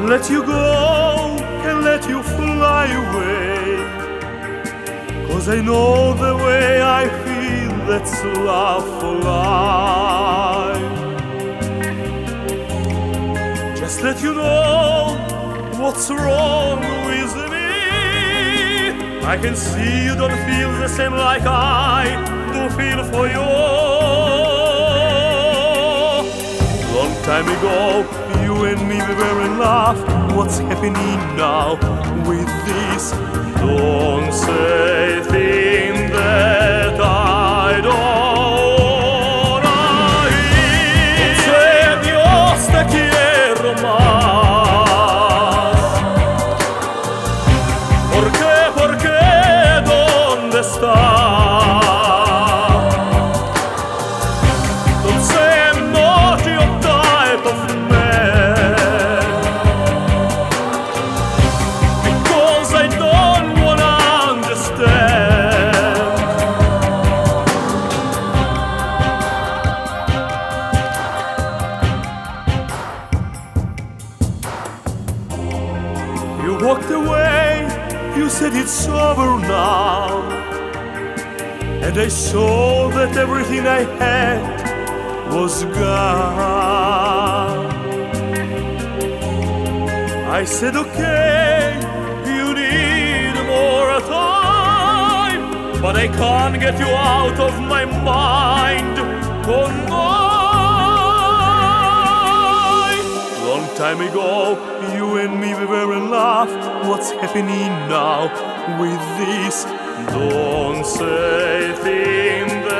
let you go, can let you fly away, 'cause I know the way I feel, that's love for life. Just let you know what's wrong with me. I can see you don't feel the same like I do feel for you. Long time ago, you and me were in love. What's happening now with this? Don't say things that I don't hear. Non sé Dios te quiero más. ¿Por qué? ¿Por qué? ¿Dónde estás? Don't say I'm not your type of man, because I don't wanna understand. You walked away, you said it's over now, and I saw that everything I had was gone. I said, okay, you need more time, but I can't get you out of my mind tonight. Long time ago, you and me we were in love. What's happening now with this? Don't say things that